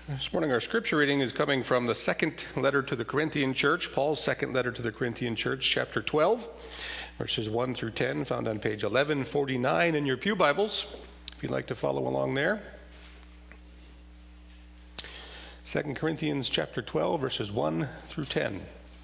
This morning our scripture reading is coming from the second letter to the Corinthian church, Paul's second letter to the Corinthian church, chapter 12, verses 1 through 10, found on page 1149 in your pew Bibles, if you'd like to follow along there. 2 Corinthians chapter 12, verses 1 through 10.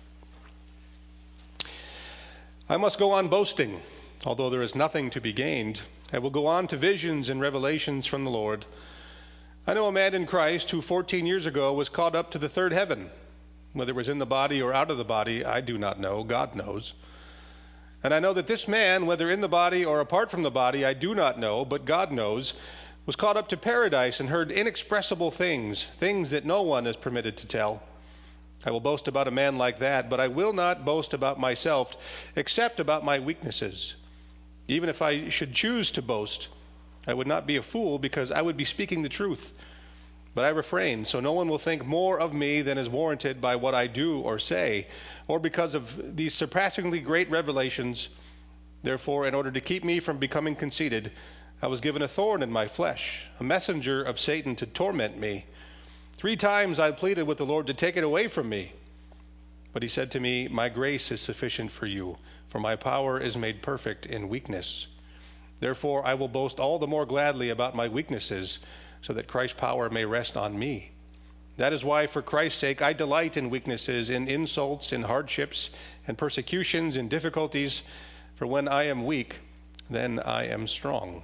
I must go on boasting, although there is nothing to be gained. I will go on to visions and revelations from the Lord. I know a man in Christ who 14 years ago was caught up to the third heaven. Whether it was in the body or out of the body, I do not know. God knows. And I know that this man, whether in the body or apart from the body, I do not know, but God knows, was caught up to paradise and heard inexpressible things, things that no one is permitted to tell. I will boast about a man like that, but I will not boast about myself, except about my weaknesses. Even if I should choose to boast, I would not be a fool, because I would be speaking the truth. But I refrain, so no one will think more of me than is warranted by what I do or say, or because of these surpassingly great revelations. Therefore, in order to keep me from becoming conceited, I was given a thorn in my flesh, a messenger of Satan to torment me. 3 times I pleaded with the Lord to take it away from me. But he said to me, "My grace is sufficient for you, for my power is made perfect in weakness. Therefore, I will boast all the more gladly about my weaknesses, so that Christ's power may rest on me. That is why, for Christ's sake, I delight in weaknesses, in insults, in hardships, and persecutions, in difficulties. For when I am weak, then I am strong."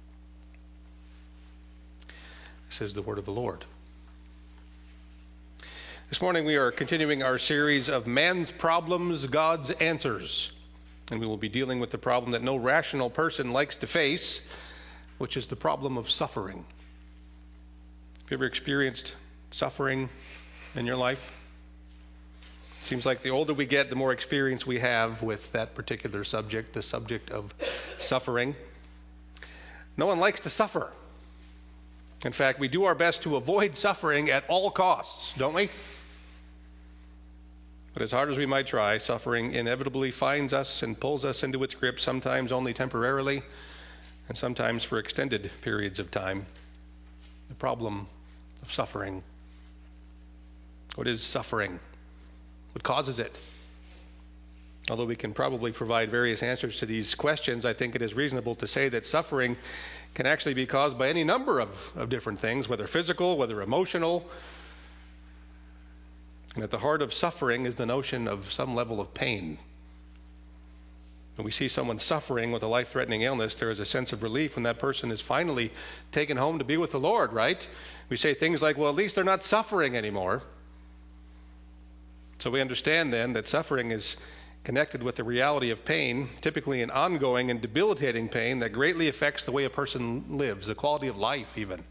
This is the word of the Lord. This morning we are continuing our series of Man's Problems, God's Answers. And we will be dealing with the problem that no rational person likes to face, which is the problem of suffering. Have you ever experienced suffering in your life? It seems like the older we get, the more experience we have with that particular subject, the subject of suffering. No one likes to suffer. In fact, we do our best to avoid suffering at all costs, don't we? But as hard as we might try, suffering inevitably finds us and pulls us into its grip, sometimes only temporarily, and sometimes for extended periods of time. The problem of suffering. What is suffering? What causes it? Although we can probably provide various answers to these questions, I think it is reasonable to say that suffering can actually be caused by any number of different things, whether physical, whether emotional. And at the heart of suffering is the notion of some level of pain. When we see someone suffering with a life-threatening illness, there is a sense of relief when that person is finally taken home to be with the Lord, right? We say things like, well, at least they're not suffering anymore. So we understand then that suffering is connected with the reality of pain, typically an ongoing and debilitating pain that greatly affects the way a person lives, the quality of life even.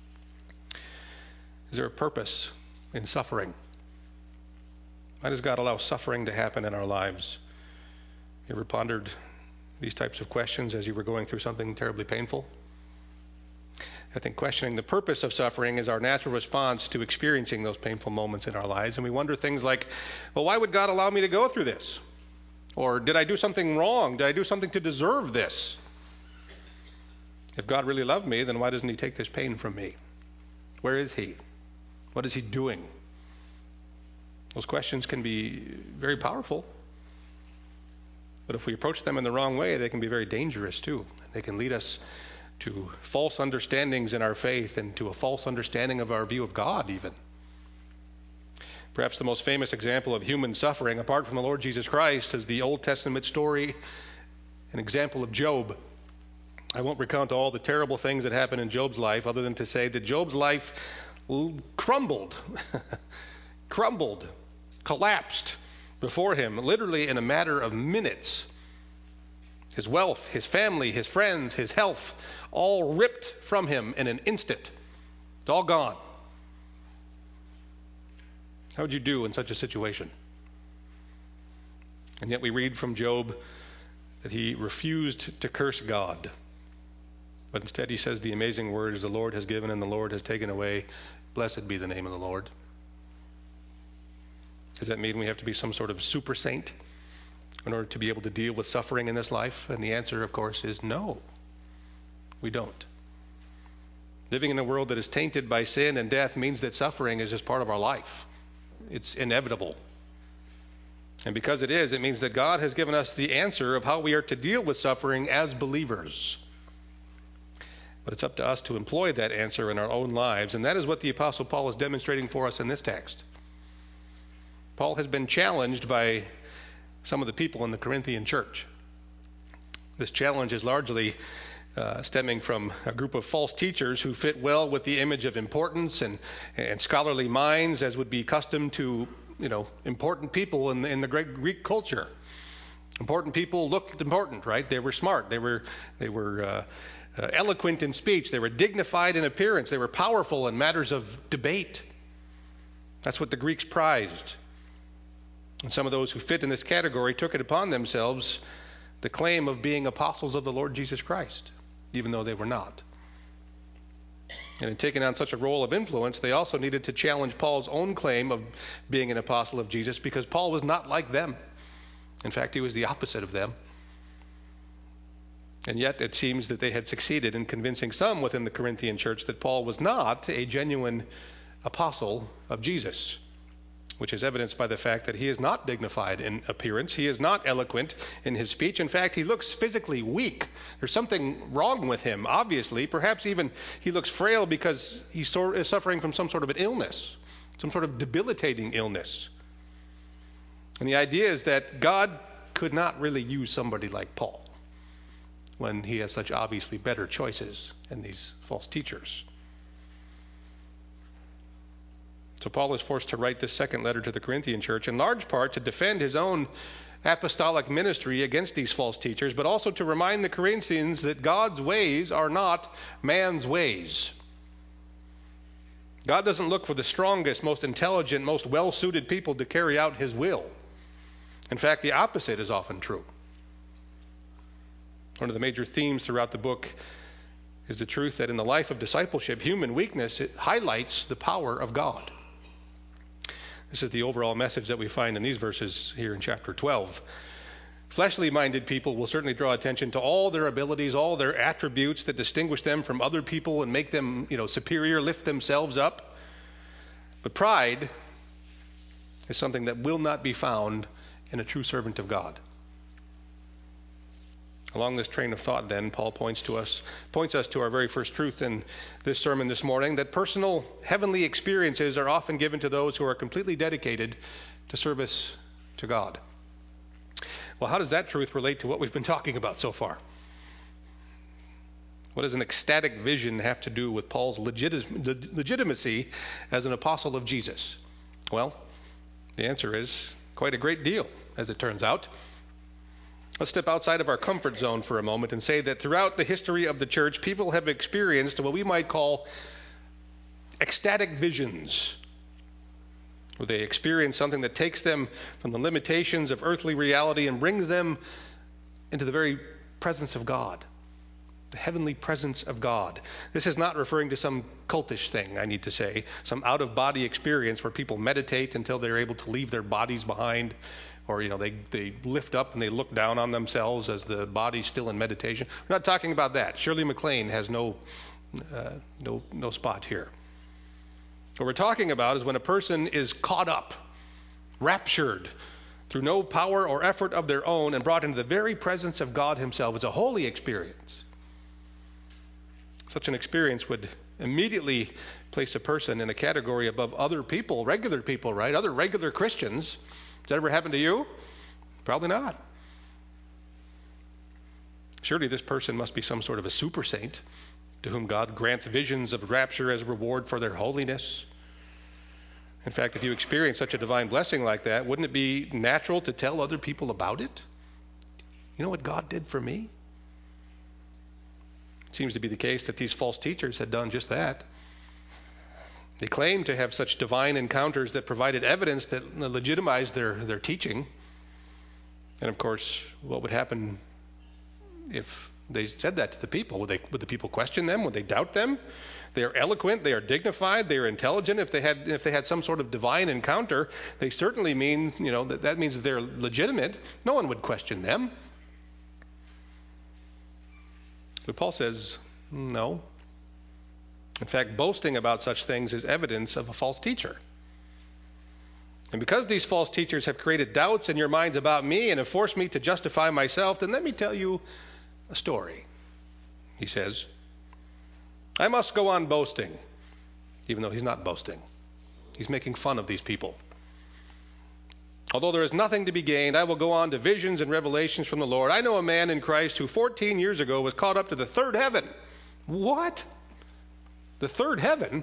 Is there a purpose in suffering? Why does God allow suffering to happen in our lives? You ever pondered these types of questions as you were going through something terribly painful? I think questioning the purpose of suffering is our natural response to experiencing those painful moments in our lives. And we wonder things like, well, why would God allow me to go through this? Or did I do something wrong? Did I do something to deserve this? If God really loved me, then why doesn't he take this pain from me? Where is he? What is he doing? Those questions can be very powerful, but if we approach them in the wrong way, they can be very dangerous too. They can lead us to false understandings in our faith and to a false understanding of our view of God even. Perhaps the most famous example of human suffering, apart from the Lord Jesus Christ, is the Old Testament story, an example of Job. I won't recount all the terrible things that happened in Job's life, other than to say that Job's life crumbled, collapsed before him, literally in a matter of minutes. His wealth, his family, his friends, his health, all ripped from him in an instant. It's all gone. How would you do in such a situation? And yet we read from Job that he refused to curse God. But instead he says the amazing words, "The Lord has given and the Lord has taken away. Blessed be the name of the Lord." Does that mean we have to be some sort of super saint in order to be able to deal with suffering in this life? And the answer, of course, is no, we don't. Living in a world that is tainted by sin and death means that suffering is just part of our life. It's inevitable. And because it is, it means that God has given us the answer of how we are to deal with suffering as believers. But it's up to us to employ that answer in our own lives, and that is what the Apostle Paul is demonstrating for us in this text. Paul has been challenged by some of the people in the Corinthian church. This challenge is largely stemming from a group of false teachers who fit well with the image of importance and scholarly minds, as would be custom to important people in the Greek culture. Important people looked important, right? They were smart. They were eloquent in speech. They were dignified in appearance. They were powerful in matters of debate. That's what the Greeks prized. And some of those who fit in this category took it upon themselves the claim of being apostles of the Lord Jesus Christ, even though they were not. And in taking on such a role of influence, they also needed to challenge Paul's own claim of being an apostle of Jesus, because Paul was not like them. In fact, he was the opposite of them. And yet it seems that they had succeeded in convincing some within the Corinthian church that Paul was not a genuine apostle of Jesus, which is evidenced by the fact that he is not dignified in appearance. He is not eloquent in his speech. In fact, he looks physically weak. There's something wrong with him, obviously. Perhaps even he looks frail because he is suffering from some sort of an illness, some sort of debilitating illness. And the idea is that God could not really use somebody like Paul when he has such obviously better choices in these false teachers. So Paul is forced to write this second letter to the Corinthian church, in large part to defend his own apostolic ministry against these false teachers, but also to remind the Corinthians that God's ways are not man's ways. God doesn't look for the strongest, most intelligent, most well-suited people to carry out his will. In fact, the opposite is often true. One of the major themes throughout the book is the truth that in the life of discipleship, human weakness, it highlights the power of God. This is the overall message that we find in these verses here in chapter 12. Fleshly-minded people will certainly draw attention to all their abilities, all their attributes that distinguish them from other people and make them, superior, lift themselves up. But pride is something that will not be found in a true servant of God. Along this train of thought, then, Paul points us to our very first truth in this sermon this morning, that personal heavenly experiences are often given to those who are completely dedicated to service to God. Well, how does that truth relate to what we've been talking about so far? What does an ecstatic vision have to do with Paul's legitimacy as an apostle of Jesus? Well, the answer is quite a great deal, as it turns out. Let's step outside of our comfort zone for a moment and say that throughout the history of the church, people have experienced what we might call ecstatic visions, where they experience something that takes them from the limitations of earthly reality and brings them into the very presence of God, the heavenly presence of God. This is not referring to some cultish thing, I need to say, some out-of-body experience where people meditate until they're able to leave their bodies behind, or they lift up and they look down on themselves as the body's still in meditation. We're not talking about that. Shirley MacLaine has no spot here. What we're talking about is when a person is caught up, raptured, through no power or effort of their own, and brought into the very presence of God himself. It's a holy experience. Such an experience would immediately place a person in a category above other people, regular people, right? Other regular Christians. Has that ever happened to you? Probably not. Surely this person must be some sort of a super saint to whom God grants visions of rapture as a reward for their holiness. In fact, if you experience such a divine blessing like that, wouldn't it be natural to tell other people about it? You know what God did for me? It seems to be the case that these false teachers had done just that. They claimed to have such divine encounters that provided evidence that legitimized their teaching. And of course, what would happen if they said that to the people? Would the people question them? Would they doubt them? They are eloquent, they are dignified, they are intelligent. If they had some sort of divine encounter, they certainly mean, that means that they're legitimate. No one would question them. But Paul says, no. In fact, boasting about such things is evidence of a false teacher. And because these false teachers have created doubts in your minds about me and have forced me to justify myself, then let me tell you a story. He says, I must go on boasting, even though he's not boasting. He's making fun of these people. Although there is nothing to be gained, I will go on to visions and revelations from the Lord. I know a man in Christ who 14 years ago was caught up to the third heaven. What? The third heaven?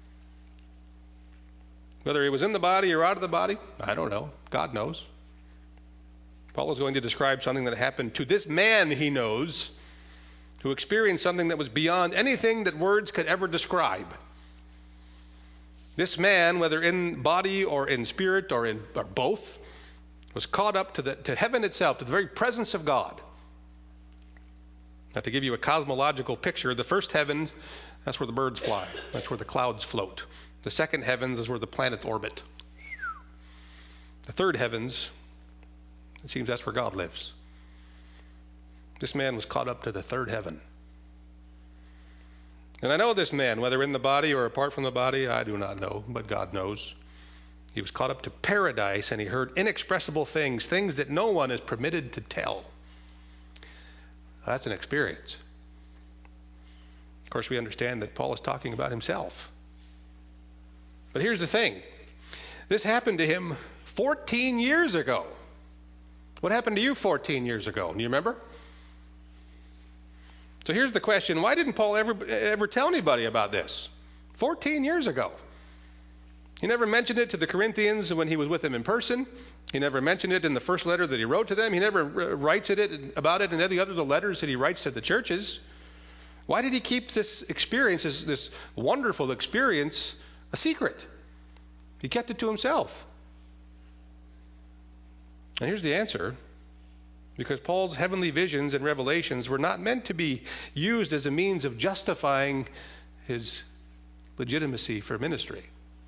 Whether he was in the body or out of the body, I don't know. God knows. Paul is going to describe something that happened to this man he knows, who experienced something that was beyond anything that words could ever describe. This man, whether in body or in spirit or both, was caught up to heaven itself, to the very presence of God. Now, to give you a cosmological picture, the first heaven, that's where the birds fly. That's where the clouds float. The second heavens is where the planets orbit. The third heavens, it seems that's where God lives. This man was caught up to the third heaven. And I know this man, whether in the body or apart from the body, I do not know, but God knows. He was caught up to paradise, and he heard inexpressible things, things that no one is permitted to tell. That's an experience. Of course, we understand that Paul is talking about himself. But here's the thing. This happened to him 14 years ago. What happened to you 14 years ago? Do you remember? So here's the question. Why didn't Paul ever tell anybody about this? 14 years ago. He never mentioned it to the Corinthians when he was with them in person. He never mentioned it in the first letter that he wrote to them. He never writes about it in any other letters that he writes to the churches. Why did he keep this experience, this wonderful experience, a secret? He kept it to himself. And here's the answer. Because Paul's heavenly visions and revelations were not meant to be used as a means of justifying his legitimacy for ministry.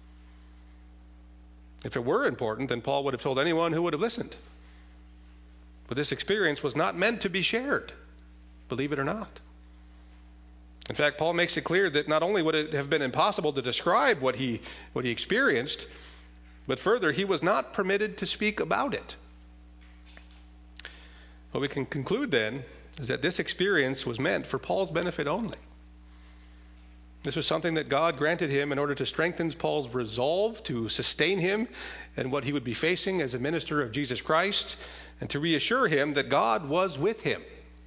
If it were important, then Paul would have told anyone who would have listened. But this experience was not meant to be shared, believe it or not. In fact, Paul makes it clear that not only would it have been impossible to describe what he experienced, but further, he was not permitted to speak about it. What we can conclude then is that this experience was meant for Paul's benefit only. This was something that God granted him in order to strengthen Paul's resolve to sustain him in what he would be facing as a minister of Jesus Christ, and to reassure him that God was with him.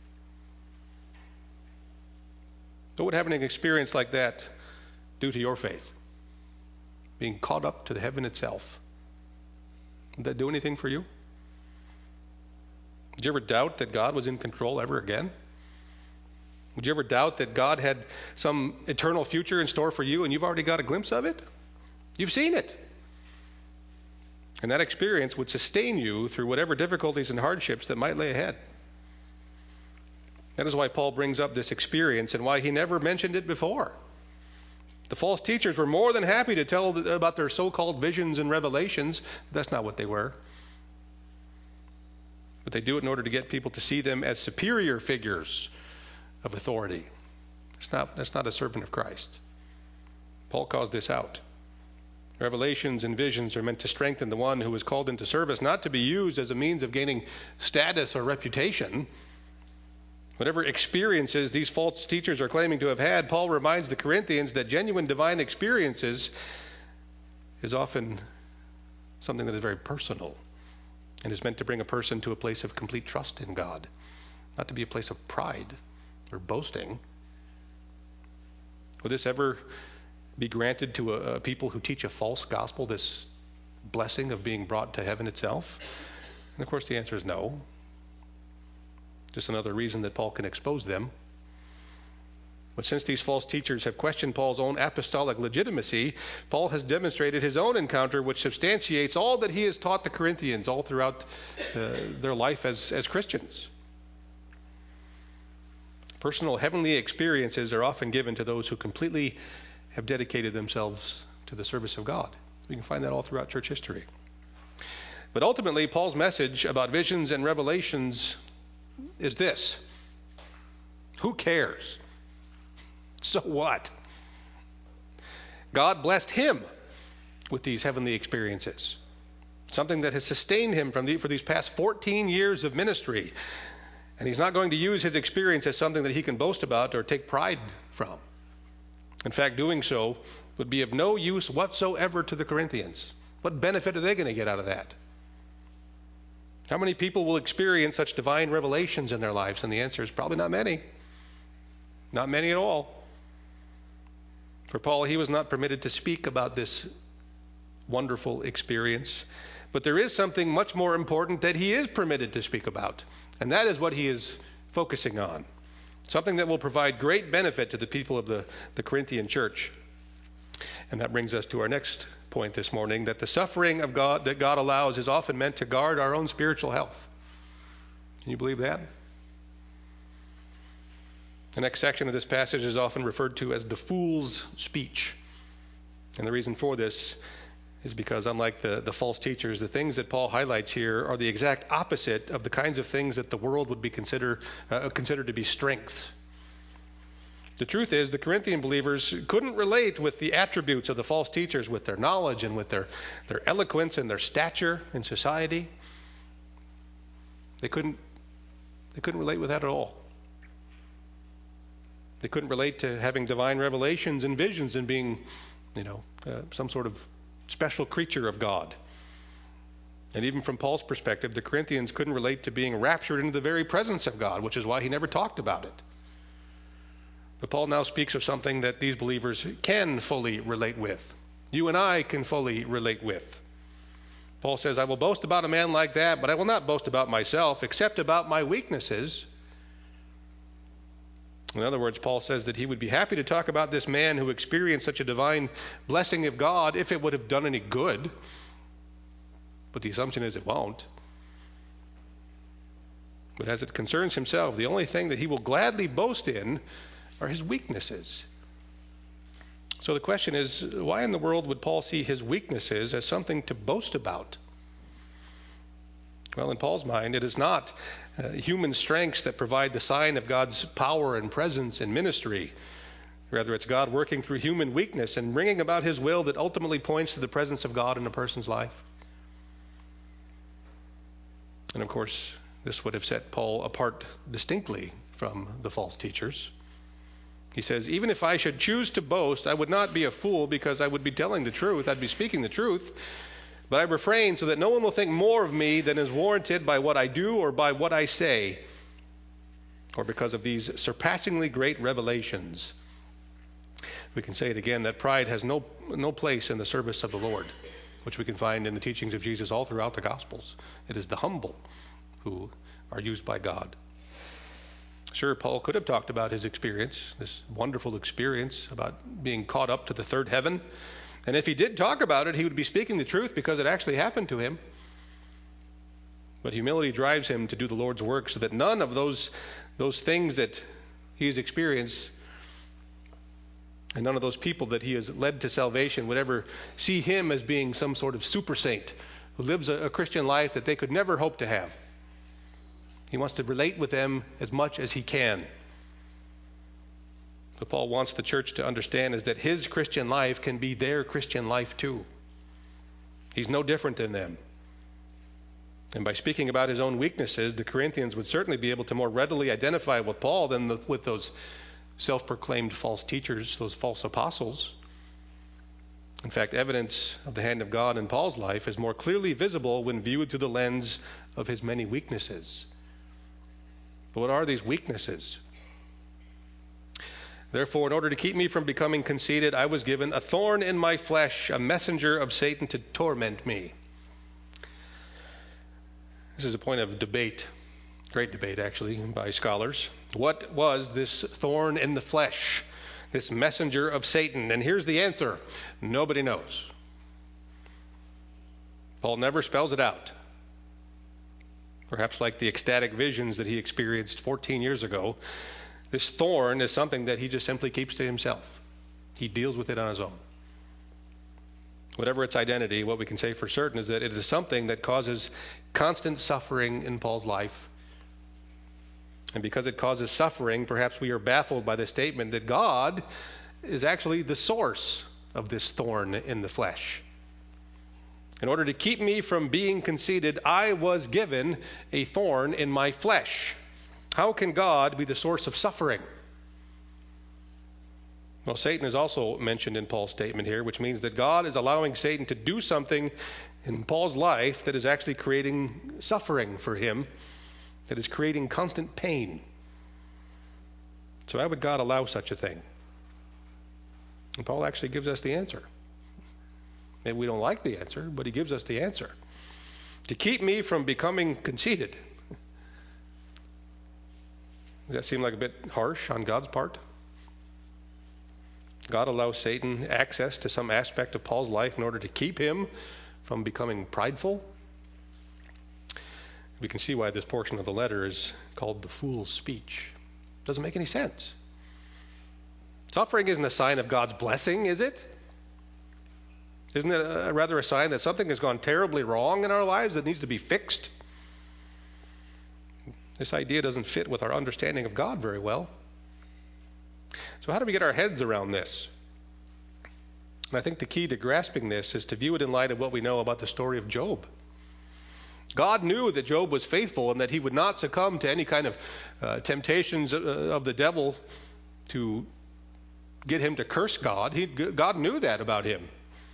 What would having an experience like that do to your faith? Being caught up to the heaven itself. Would that do anything for you? Did you ever doubt that God was in control ever again? Would you ever doubt that God had some eternal future in store for you and you've already got a glimpse of it? You've seen it. And that experience would sustain you through whatever difficulties and hardships that might lay ahead. That is why Paul brings up this experience and why he never mentioned it before. The false teachers were more than happy to tell about their so-called visions and revelations. That's not what they were. But they do it in order to get people to see them as superior figures of authority. That's not a servant of Christ. Paul calls this out. Revelations and visions are meant to strengthen the one who is called into service, not to be used as a means of gaining status or reputation. Whatever experiences these false teachers are claiming to have had, Paul reminds the Corinthians that genuine divine experiences is often something that is very personal and is meant to bring a person to a place of complete trust in God, not to be a place of pride or boasting. Will this ever be granted to people who teach a false gospel, this blessing of being brought to heaven itself? And of course the answer is no. Just another reason that Paul can expose them. But since these false teachers have questioned Paul's own apostolic legitimacy, Paul has demonstrated his own encounter, which substantiates all that he has taught the Corinthians all throughout their life as Christians. Personal heavenly experiences are often given to those who completely have dedicated themselves to the service of God. We can find that all throughout church history. But ultimately, Paul's message about visions and revelations is this: who cares? So what? God blessed him with these heavenly experiences, something that has sustained him for these past 14 years of ministry. And he's not going to use his experience as something that he can boast about or take pride from. In fact, doing so would be of no use whatsoever to the Corinthians. What benefit are they going to get out of that? How many people will experience such divine revelations in their lives? And the answer is probably not many. Not many at all. For Paul, he was not permitted to speak about this wonderful experience. But there is something much more important that he is permitted to speak about. And that is what he is focusing on. Something that will provide great benefit to the people of the Corinthian church. And that brings us to our next point this morning, that the suffering of God that God allows is often meant to guard our own spiritual health. Can you believe that? The next section of this passage is often referred to as the fool's speech. And the reason for this is because, unlike the false teachers, the things that Paul highlights here are the exact opposite of the kinds of things that the world would be considered to be strengths. The truth is, the Corinthian believers couldn't relate with the attributes of the false teachers, with their knowledge and with their eloquence and their stature in society. They couldn't relate with that at all. They couldn't relate to having divine revelations and visions and being, some sort of special creature of God. And even from Paul's perspective, the Corinthians couldn't relate to being raptured into the very presence of God, which is why he never talked about it. But Paul now speaks of something that these believers can fully relate with. You and I can fully relate with. Paul says, I will boast about a man like that, but I will not boast about myself, except about my weaknesses. In other words, Paul says that he would be happy to talk about this man who experienced such a divine blessing of God if it would have done any good. But the assumption is it won't. But as it concerns himself, the only thing that he will gladly boast in are his weaknesses. So the question is, why in the world would Paul see his weaknesses as something to boast about? Well, in Paul's mind, it is not human strengths that provide the sign of God's power and presence in ministry. Rather, it's God working through human weakness and bringing about his will that ultimately points to the presence of God in a person's life. And of course, this would have set Paul apart distinctly from the false teachers. He says, even if I should choose to boast, I would not be a fool, because I would be telling the truth. I'd be speaking the truth. But I refrain so that no one will think more of me than is warranted by what I do or by what I say, or because of these surpassingly great revelations. We can say it again, that pride has no place in the service of the Lord, which we can find in the teachings of Jesus all throughout the Gospels. It is the humble who are used by God. Sure, Paul could have talked about his experience, this wonderful experience about being caught up to the third heaven. And if he did talk about it, he would be speaking the truth because it actually happened to him. But humility drives him to do the Lord's work so that none of those things that he has experienced and none of those people that he has led to salvation would ever see him as being some sort of super saint who lives a Christian life that they could never hope to have. He wants to relate with them as much as he can. What Paul wants the church to understand is that his Christian life can be their Christian life too. He's no different than them. And by speaking about his own weaknesses, the Corinthians would certainly be able to more readily identify with Paul than with those self-proclaimed false teachers, those false apostles. In fact, evidence of the hand of God in Paul's life is more clearly visible when viewed through the lens of his many weaknesses. But what are these weaknesses? Therefore, in order to keep me from becoming conceited, I was given a thorn in my flesh, a messenger of Satan to torment me. This is a point of debate, great debate actually, by scholars. What was this thorn in the flesh, this messenger of Satan? And here's the answer. Nobody knows. Paul never spells it out. Perhaps like the ecstatic visions that he experienced 14 years ago, this thorn is something that he just simply keeps to himself. He deals with it on his own. Whatever its identity, what we can say for certain is that it is something that causes constant suffering in Paul's life. And because it causes suffering, perhaps we are baffled by the statement that God is actually the source of this thorn in the flesh. In order to keep me from being conceited, I was given a thorn in my flesh. How can God be the source of suffering? Well, Satan is also mentioned in Paul's statement here, which means that God is allowing Satan to do something in Paul's life that is actually creating suffering for him, that is creating constant pain. So why would God allow such a thing? And Paul actually gives us the answer. And we don't like the answer, but he gives us the answer. To keep me from becoming conceited. Does that seem like a bit harsh on God's part? God allows Satan access to some aspect of Paul's life in order to keep him from becoming prideful. We can see why this portion of the letter is called the fool's speech. Doesn't make any sense. Suffering isn't a sign of God's blessing, is it? Isn't it rather a sign that something has gone terribly wrong in our lives that needs to be fixed? This idea doesn't fit with our understanding of God very well. So how do we get our heads around this? And I think the key to grasping this is to view it in light of what we know about the story of Job. God knew that Job was faithful and that he would not succumb to any kind of temptations of the devil to get him to curse God. God knew that about him.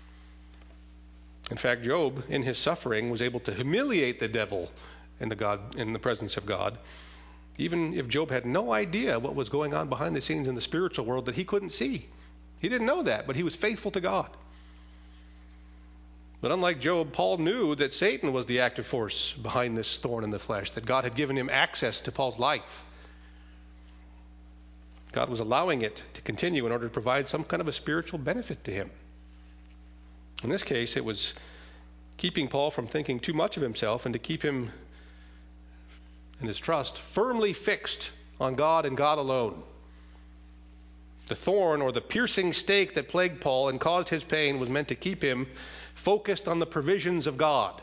In fact, Job, in his suffering, was able to humiliate the devil in the presence of God, even if Job had no idea what was going on behind the scenes in the spiritual world that he couldn't see. He didn't know that, but he was faithful to God. But unlike Job, Paul knew that Satan was the active force behind this thorn in the flesh, that God had given him access to Paul's life. God was allowing it to continue in order to provide some kind of a spiritual benefit to him. In this case, it was keeping Paul from thinking too much of himself and to keep him and his trust firmly fixed on God and God alone. The thorn or the piercing stake that plagued Paul and caused his pain was meant to keep him focused on the provisions of God.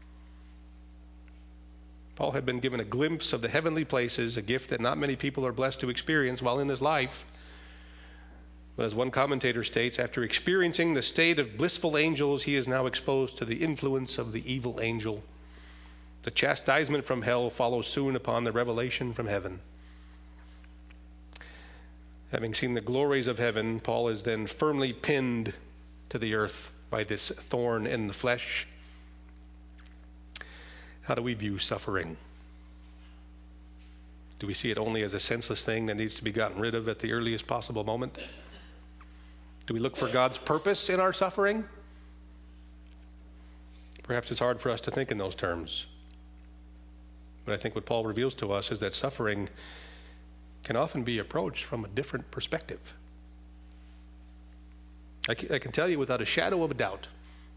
Paul had been given a glimpse of the heavenly places, a gift that not many people are blessed to experience while in this life. But as one commentator states, after experiencing the state of blissful angels, he is now exposed to the influence of the evil angel. The chastisement from hell follows soon upon the revelation from heaven. Having seen the glories of heaven, Paul is then firmly pinned to the earth by this thorn in the flesh. How do we view suffering? Do we see it only as a senseless thing that needs to be gotten rid of at the earliest possible moment? Do we look for God's purpose in our suffering? Perhaps it's hard for us to think in those terms. But I think what Paul reveals to us is that suffering can often be approached from a different perspective. I can tell you without a shadow of a doubt,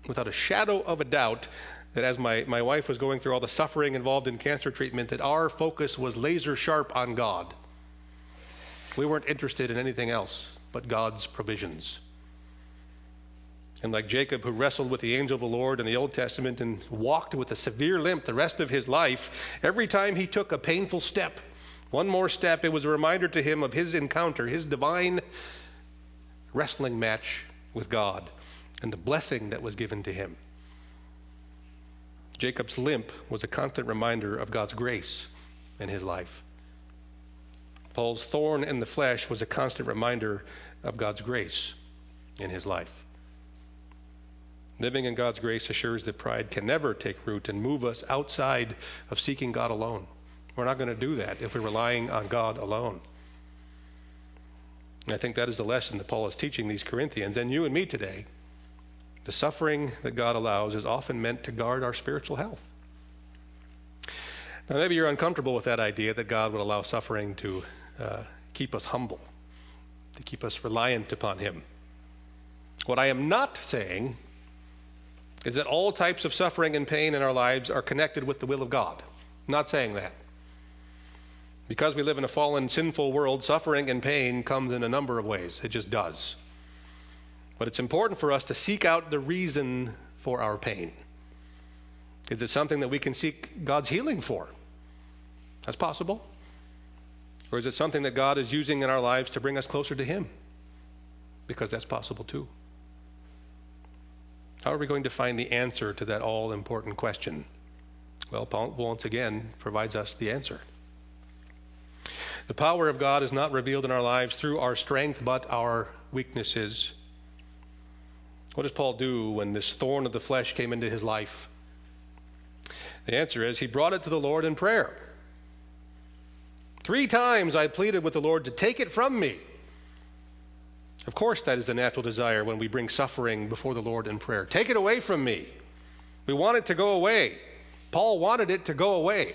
that as my wife was going through all the suffering involved in cancer treatment, that our focus was laser sharp on God. We weren't interested in anything else but God's provisions. And like Jacob, who wrestled with the angel of the Lord in the Old Testament and walked with a severe limp the rest of his life, every time he took a painful step, one more step, it was a reminder to him of his encounter, his divine wrestling match with God and the blessing that was given to him. Jacob's limp was a constant reminder of God's grace in his life. Paul's thorn in the flesh was a constant reminder of God's grace in his life. Living in God's grace assures that pride can never take root and move us outside of seeking God alone. We're not going to do that if we're relying on God alone. And I think that is the lesson that Paul is teaching these Corinthians and you and me today. The suffering that God allows is often meant to guard our spiritual health. Now, maybe you're uncomfortable with that idea that God would allow suffering to keep us humble, to keep us reliant upon Him. What I am not saying is that all types of suffering and pain in our lives are connected with the will of God. I'm not saying that. Because we live in a fallen, sinful world, suffering and pain comes in a number of ways. It just does. But it's important for us to seek out the reason for our pain. Is it something that we can seek God's healing for? That's possible. Or is it something that God is using in our lives to bring us closer to Him? Because that's possible too. How are we going to find the answer to that all-important question? Well, Paul once again provides us the answer. The power of God is not revealed in our lives through our strength, but our weaknesses. What does Paul do when this thorn of the flesh came into his life? The answer is he brought it to the Lord in prayer. 3 times I pleaded with the Lord to take it from me. Of course, that is the natural desire when we bring suffering before the Lord in prayer. Take it away from me. We want it to go away. Paul wanted it to go away.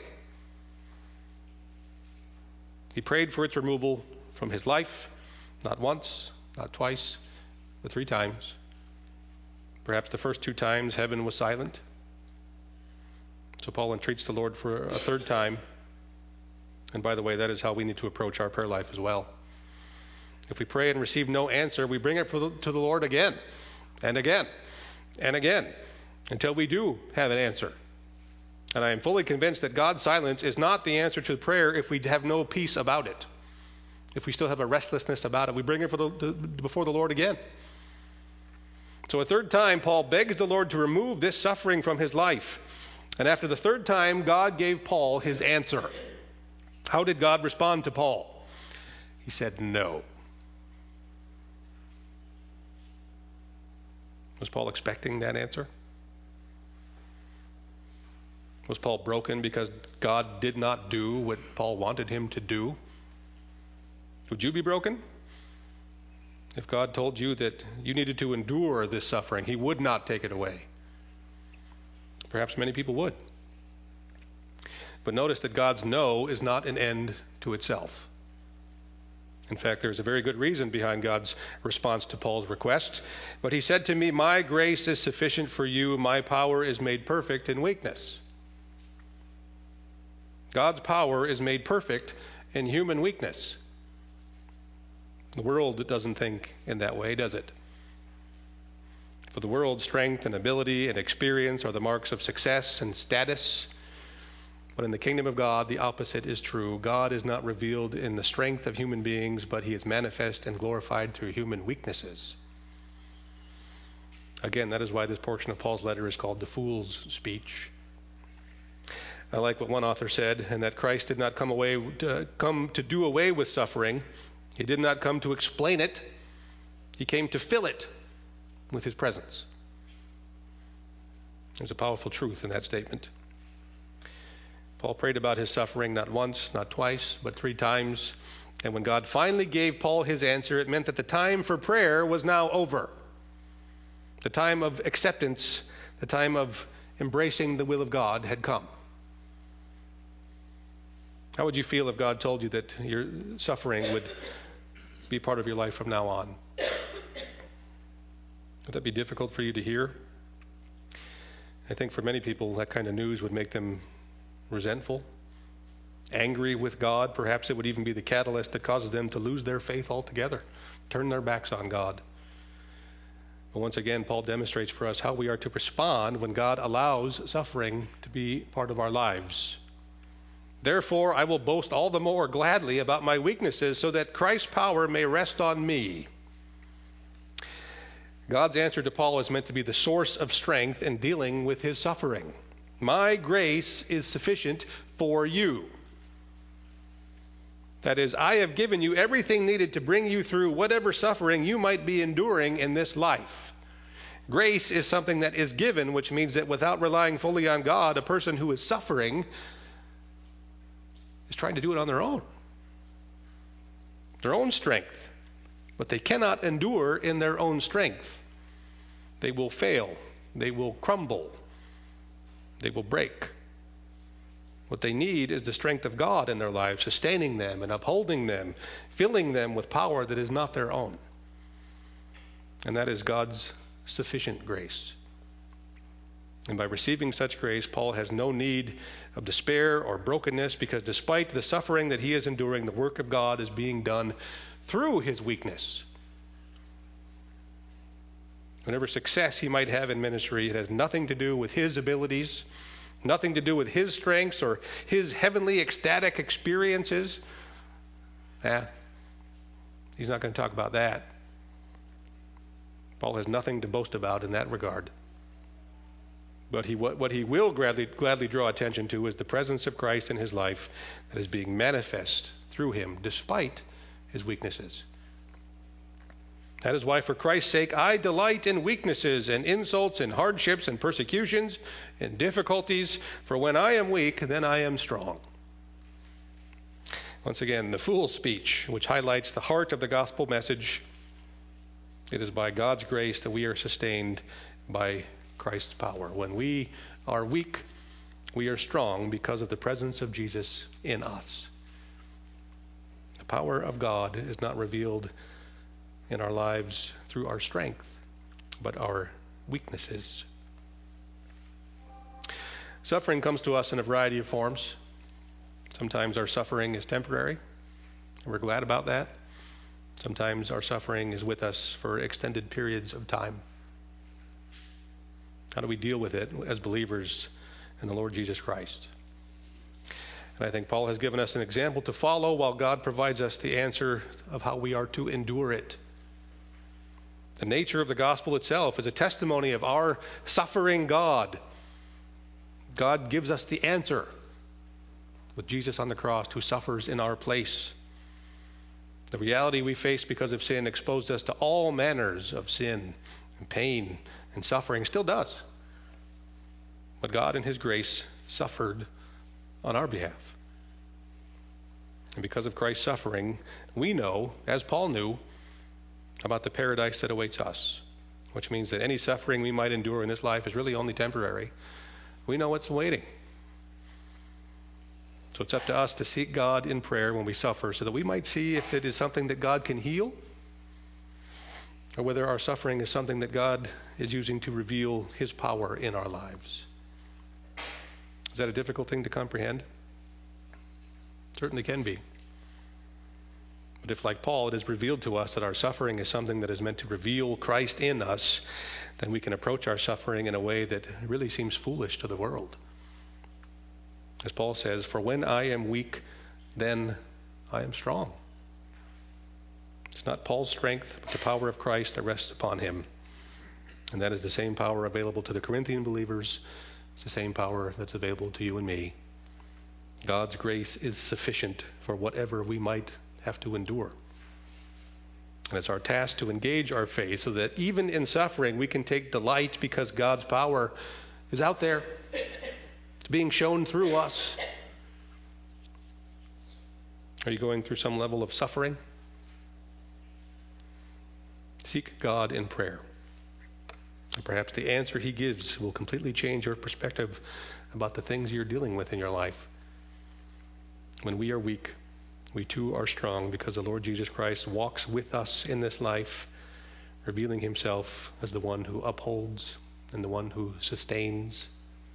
He prayed for its removal from his life, not once, not twice, but 3 times. Perhaps the first 2 times heaven was silent. So Paul entreats the Lord for a 3rd time. And by the way, that is how we need to approach our prayer life as well. If we pray and receive no answer, we bring it to the Lord again and again and again until we do have an answer. And I am fully convinced that God's silence is not the answer to prayer if we have no peace about it. If we still have a restlessness about it, we bring it before the Lord again. So a 3rd time, Paul begs the Lord to remove this suffering from his life. And after the 3rd time, God gave Paul his answer. How did God respond to Paul? He said no. Was Paul expecting that answer? Was Paul broken because God did not do what Paul wanted him to do? Would you be broken? If God told you that you needed to endure this suffering, he would not take it away. Perhaps many people would. But notice that God's no is not an end to itself. In fact, there's a very good reason behind God's response to Paul's request. But he said to me, my grace is sufficient for you. My power is made perfect in weakness. God's power is made perfect in human weakness. The world doesn't think in that way, does it? For the world, strength and ability and experience are the marks of success and status. But in the kingdom of God, the opposite is true. God is not revealed in the strength of human beings, but he is manifest and glorified through human weaknesses. Again, that is why this portion of Paul's letter is called the fool's speech. I like what one author said, and that Christ did not come to do away with suffering. He did not come to explain it. He came to fill it with his presence. There's a powerful truth in that statement. Paul prayed about his suffering not once, not twice, but 3 times. And when God finally gave Paul his answer, it meant that the time for prayer was now over. The time of acceptance, the time of embracing the will of God had come. How would you feel if God told you that your suffering would be part of your life from now on? Would that be difficult for you to hear? I think for many people that kind of news would make them resentful, angry with God. Perhaps it would even be the catalyst that causes them to lose their faith altogether, turn their backs on God. But once again, Paul demonstrates for us how we are to respond when God allows suffering to be part of our lives. Therefore, I will boast all the more gladly about my weaknesses so that Christ's power may rest on me. God's answer to Paul is meant to be the source of strength in dealing with his suffering. My grace is sufficient for you. That is, I have given you everything needed to bring you through whatever suffering you might be enduring in this life. Grace is something that is given, which means that without relying fully on God, a person who is suffering is trying to do it on their own strength. But they cannot endure in their own strength. They will fail. They will crumble. They will break. What they need is the strength of God in their lives, sustaining them and upholding them, filling them with power that is not their own. And that is God's sufficient grace. And by receiving such grace, Paul has no need of despair or brokenness, because despite the suffering that he is enduring, the work of God is being done through his weakness. Whatever success he might have in ministry, it has nothing to do with his abilities, nothing to do with his strengths or his heavenly ecstatic experiences. He's not going to talk about that. Paul has nothing to boast about in that regard. But what he will gladly draw attention to is the presence of Christ in his life that is being manifest through him despite his weaknesses. That is why, for Christ's sake, I delight in weaknesses and insults and hardships and persecutions and difficulties, for when I am weak, then I am strong. Once again, the fool's speech, which highlights the heart of the gospel message. It is by God's grace that we are sustained by Christ's power. When we are weak, we are strong because of the presence of Jesus in us. The power of God is not revealed in our lives through our strength, but our weaknesses. Suffering comes to us in a variety of forms. Sometimes our suffering is temporary, and we're glad about that. Sometimes our suffering is with us for extended periods of time. How do we deal with it as believers in the Lord Jesus Christ? And I think Paul has given us an example to follow, while God provides us the answer of how we are to endure it. The nature of the gospel itself is a testimony of our suffering God. God gives us the answer with Jesus on the cross, who suffers in our place. The reality we face because of sin exposed us to all manners of sin and pain and suffering, still does. But God in his grace suffered on our behalf. And because of Christ's suffering, we know, as Paul knew, about the paradise that awaits us, which means that any suffering we might endure in this life is really only temporary. We know what's waiting. So it's up to us to seek God in prayer when we suffer, so that we might see if it is something that God can heal, or whether our suffering is something that God is using to reveal his power in our lives. Is that a difficult thing to comprehend? Certainly can be. But if, like Paul, it is revealed to us that our suffering is something that is meant to reveal Christ in us, then we can approach our suffering in a way that really seems foolish to the world. As Paul says, for when I am weak, then I am strong. It's not Paul's strength, but the power of Christ that rests upon him. And that is the same power available to the Corinthian believers. It's the same power that's available to you and me. God's grace is sufficient for whatever we might have to endure. And it's our task to engage our faith so that even in suffering we can take delight, because God's power is out there. It's being shown through us. Are you going through some level of suffering? Seek God in prayer. And perhaps the answer he gives will completely change your perspective about the things you're dealing with in your life. When we are weak, we too are strong, because the Lord Jesus Christ walks with us in this life, revealing himself as the one who upholds and the one who sustains.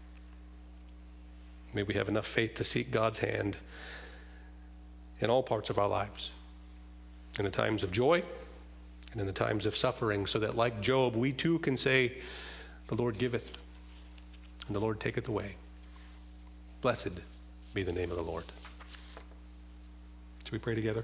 May we have enough faith to seek God's hand in all parts of our lives, in the times of joy and in the times of suffering, so that, like Job, we too can say, the Lord giveth and the Lord taketh away. Blessed be the name of the Lord. Should we pray together?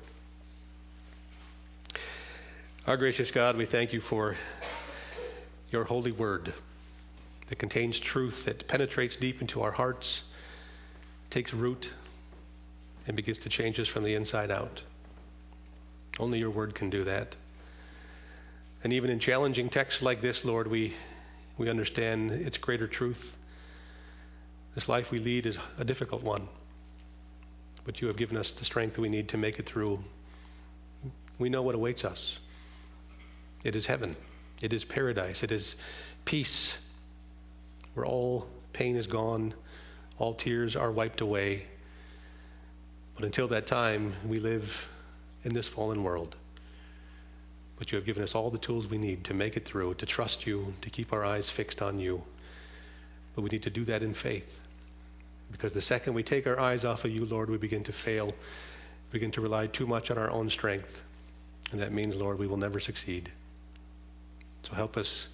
Our gracious God, we thank you for your holy word that contains truth that penetrates deep into our hearts, takes root, and begins to change us from the inside out. Only your word can do that. And even in challenging texts like this, Lord, we understand its greater truth. This life we lead is a difficult one, but you have given us the strength we need to make it through. We know what awaits us. It is heaven. It is paradise. It is peace, where all pain is gone, all tears are wiped away. But until that time, we live in this fallen world. But you have given us all the tools we need to make it through, to trust you, to keep our eyes fixed on you. But we need to do that in faith. Because the second we take our eyes off of you, Lord, we begin to fail, begin to rely too much on our own strength. And that means, Lord, we will never succeed. So help us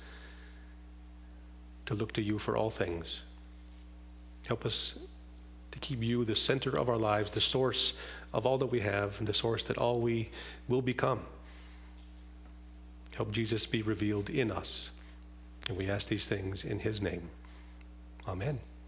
to look to you for all things. Help us to keep you the center of our lives, the source of all that we have, and the source that all we will become. Help Jesus be revealed in us. And we ask these things in his name. Amen.